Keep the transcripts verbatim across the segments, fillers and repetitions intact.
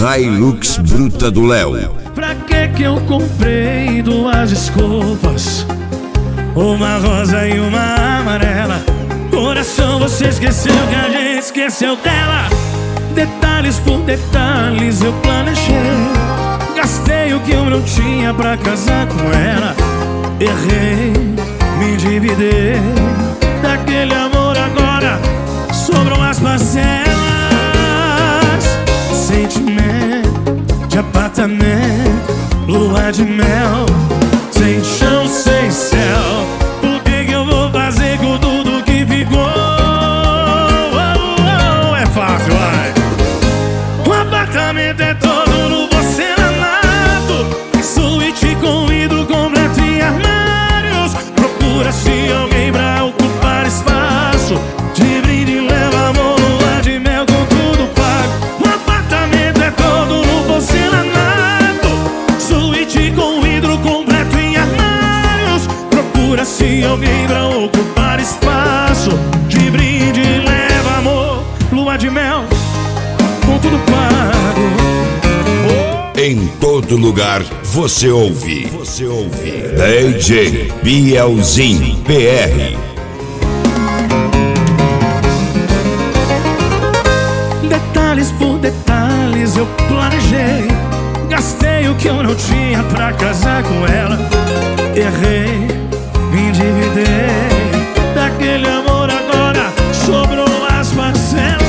Hilux bruta do Léo. Pra que que eu comprei duas escovas, uma rosa e uma amarela? Coração, você esqueceu que a gente esqueceu dela. Detalhes por detalhes eu planejei, gastei o que eu não tinha pra casar com ela. Errei, me endividei, daquele amor agora sobram as parcelas. Sentimento de apartamento, lua de mel, sem chão, sem céu. O que que eu vou fazer com tudo que ficou? Oh, oh, é fácil, vai. O apartamento é todo no porcelanato, suíte com vidro completo e armários. Procura-se alguém pra ocupar espaço, de brinde leva amor, lua de mel com tudo pago. O apartamento é todo no porcelanato, suíte com vidro completo e armários. Procura-se alguém pra ocupar espaço, de brinde leva amor, lua de mel com tudo pago. Oh. Em todo lugar você ouve, você ouve D J Bielzinho P R. Detalhes por detalhes eu planejei, gastei o que eu não tinha pra casar com ela. Errei, me endividei, daquele amor agora sobrou as parcelas.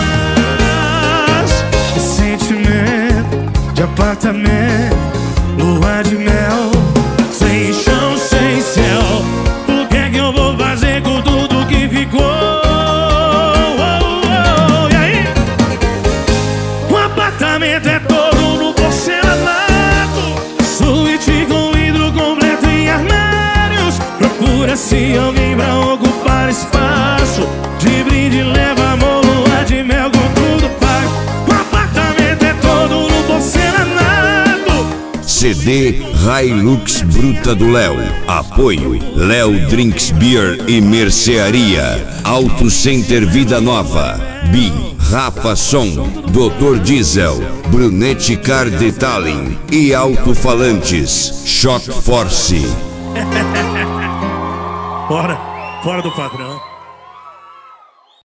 Sentimento de apartamento, lua de mel, sem chão, sem céu. O que é que eu vou fazer com tudo que ficou? Oh, oh, e aí? O apartamento é todo no porcelanato, suíte com vidro completo e armários. Procura-se alguém pra ocupar espaço, de brinde leva amor, lua de mel com tudo pago. O apartamento é todo no porcelanato. C D Hilux bruta do Léo. Apoio Léo Drinks Beer e Mercearia. Auto Center Vida Nova. Bi, Rafa Som, doutor Diesel, Brunetti Car Detailing e Alto-Falantes Shop Force. Fora, fora do padrão.